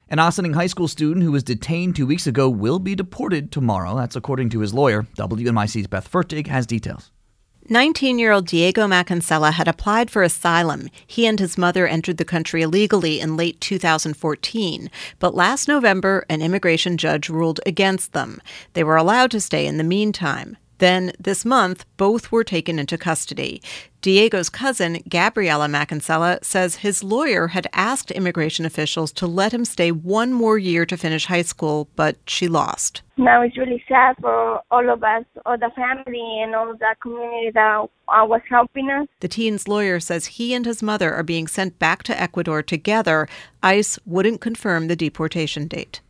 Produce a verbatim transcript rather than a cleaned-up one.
An Ossining High School student who was detained two weeks ago will be deported tomorrow. That's according to his lawyer. W N Y C's Beth Fertig has details. nineteen-year-old Diego Macancella had applied for asylum. He and his mother entered the country illegally in late two thousand fourteen. But last November, an immigration judge ruled against them. They were allowed to stay in the meantime. Then, this month, both were taken into custody. Diego's cousin, Gabriela Macancella, says his lawyer had asked immigration officials to let him stay one more year to finish high school, but she lost. Now it's really sad for all of us, all the family and all the community that uh, was helping us. The teen's lawyer says he and his mother are being sent back to Ecuador together. ICE wouldn't confirm the deportation date.